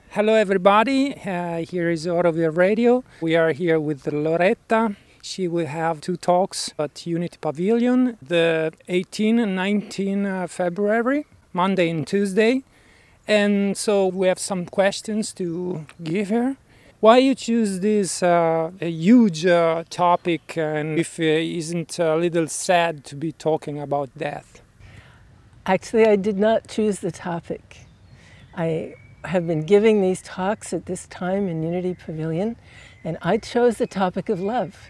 Hello, everybody. Here is Auroville Radio. We are here with Loretta. She will have two talks at Unity Pavilion, the 18 and 19 February, Monday and Tuesday. And so we have some questions to give her. Why you choose this a huge topic, and if it isn't a little sad to be talking about death? Actually, I did not choose the topic. I have been giving these talks at this time in Unity Pavilion, and I chose the topic of love.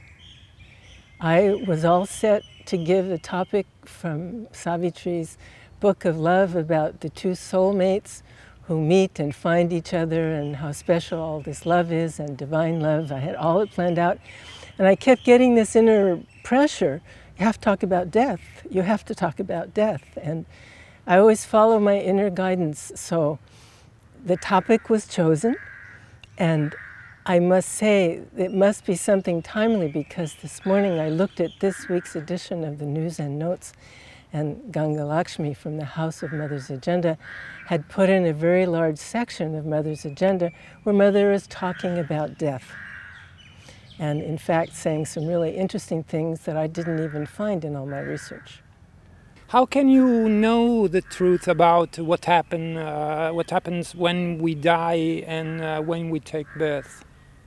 I was all set to give the topic from Savitri's book of love about the two soulmates who meet and find each other and how special all this love is and divine love. I had all it planned out, and I kept getting this inner pressure. You have to talk about death. You have to talk about death. And I always follow my inner guidance. So the topic was chosen, and I must say it must be something timely because this morning I looked at this week's edition of the News and Notes, and Ganga Lakshmi from the House of Mother's Agenda had put in a very large section of Mother's Agenda where Mother is talking about death. And in fact saying some really interesting things that I didn't even find in all my research. How can you know the truth about what happens when we die and when we take birth?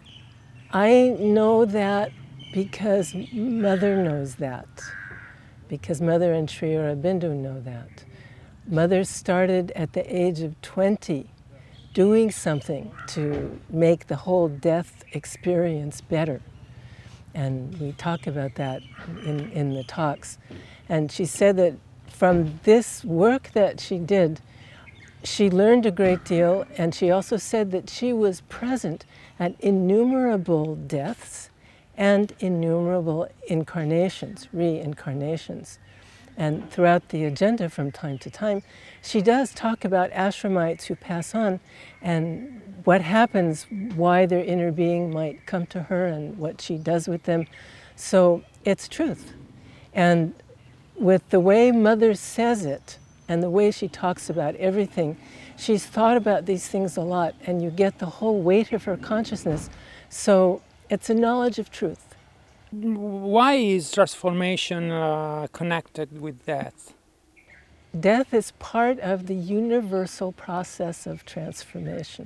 I know that because Mother knows that, because Mother and Sri Aurobindo know that. Mother started at the age of 20 doing something to make the whole death experience better. And we talk about that in the talks. And she said that from this work that she did, she learned a great deal, and she also said that she was present at innumerable deaths and innumerable incarnations, reincarnations. And throughout the agenda from time to time, she does talk about ashramites who pass on and what happens, why their inner being might come to her and what she does with them. So it's truth. And with the way Mother says it and the way she talks about everything, she's thought about these things a lot, and you get the whole weight of her consciousness. So it's a knowledge of truth. Why is transformation connected with death? Death is part of the universal process of transformation.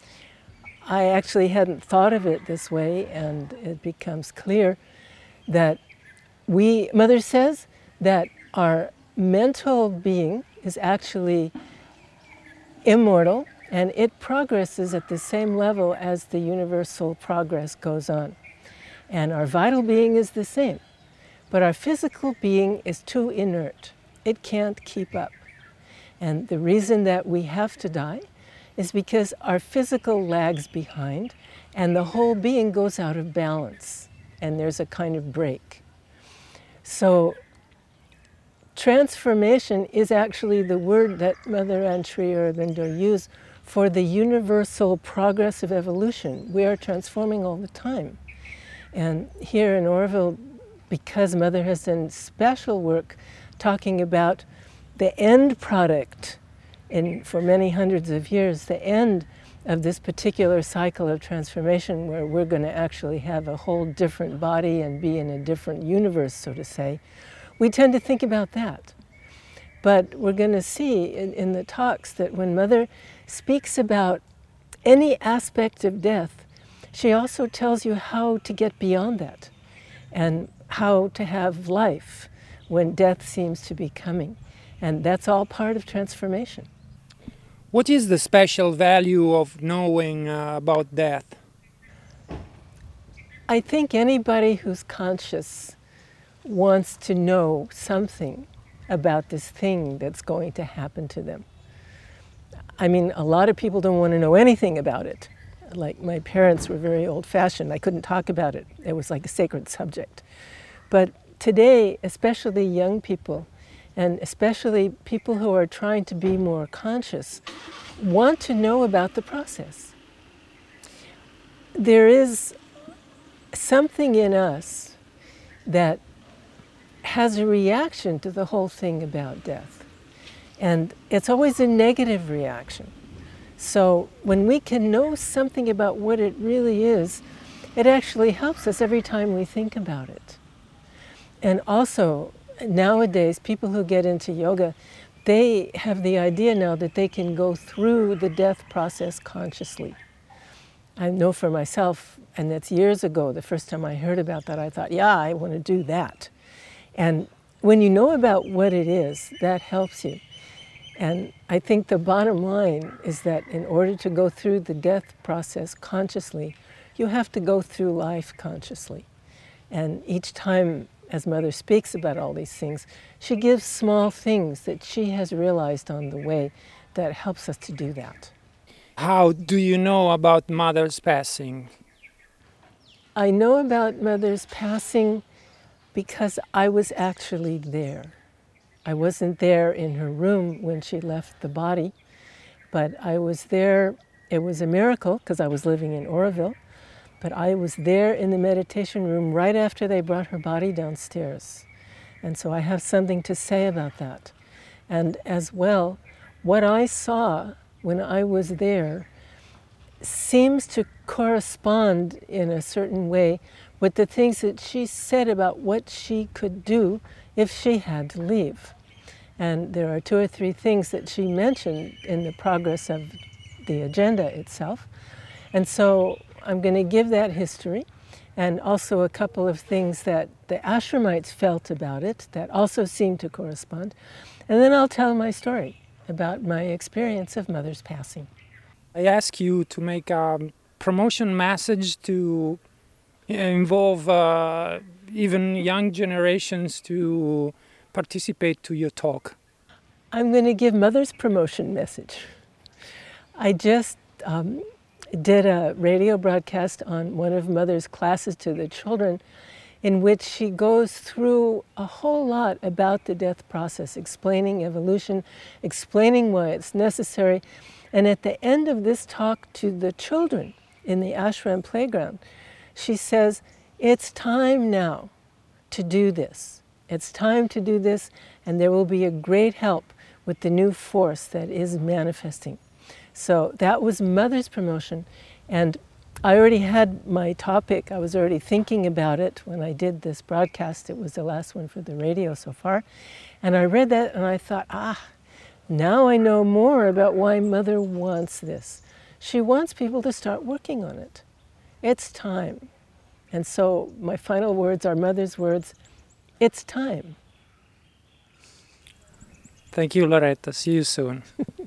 I actually hadn't thought of it this way, and it becomes clear that Mother says that our mental being is actually immortal, and it progresses at the same level as the universal progress goes on. And our vital being is the same, but our physical being is too inert. It can't keep up. And the reason that we have to die is because our physical lags behind, and the whole being goes out of balance, and there's a kind of break. So transformation is actually the word that Mother and Sri Aurobindo use for the universal progress of evolution. We are transforming all the time. And here in Auroville, because Mother has done special work talking about the end product for many hundreds of years, the end of this particular cycle of transformation where we're going to actually have a whole different body and be in a different universe, so to say, we tend to think about that. But we're going to see in the talks that when Mother speaks about any aspect of death, she also tells you how to get beyond that and how to have life when death seems to be coming. And that's all part of transformation. What is the special value of knowing about death? I think anybody who's conscious wants to know something about this thing that's going to happen to them. I mean, a lot of people don't want to know anything about it. Like my parents were very old-fashioned. I couldn't talk about it. It was like a sacred subject. But today, especially young people, and especially people who are trying to be more conscious, want to know about the process. There is something in us that has a reaction to the whole thing about death. And it's always a negative reaction. So when we can know something about what it really is, it actually helps us every time we think about it. And also, nowadays, people who get into yoga, they have the idea now that they can go through the death process consciously. I know for myself, and that's years ago, the first time I heard about that, I thought, yeah, I want to do that. And when you know about what it is, that helps you. And I think the bottom line is that in order to go through the death process consciously, you have to go through life consciously. And each time, as Mother speaks about all these things, she gives small things that she has realized on the way that helps us to do that. How do you know about Mother's passing? I know about Mother's passing because I was actually there. I wasn't there in her room when she left the body, but I was there. It was a miracle because I was living in Oroville, but I was there in the meditation room right after they brought her body downstairs. And so I have something to say about that. And as well, what I saw when I was there seems to correspond in a certain way with the things that she said about what she could do if she had to leave. And there are 2 or 3 things that she mentioned in the progress of the agenda itself. And so I'm going to give that history and also a couple of things that the Ashramites felt about it that also seem to correspond. And then I'll tell my story about my experience of Mother's passing. I ask you to make a promotion message to involve even young generations to participate to your talk. I'm going to give Mother's promotion message. I just did a radio broadcast on one of Mother's classes to the children in which she goes through a whole lot about the death process, explaining evolution, explaining why it's necessary. And at the end of this talk to the children in the ashram playground, she says, it's time now to do this. It's time to do this, and there will be a great help with the new force that is manifesting. So that was Mother's promotion, and I already had my topic. I was already thinking about it when I did this broadcast. It was the last one for the radio so far. And I read that and I thought, now I know more about why Mother wants this. She wants people to start working on it. It's time. And so my final words are Mother's words, it's time. Thank you, Loretta. See you soon.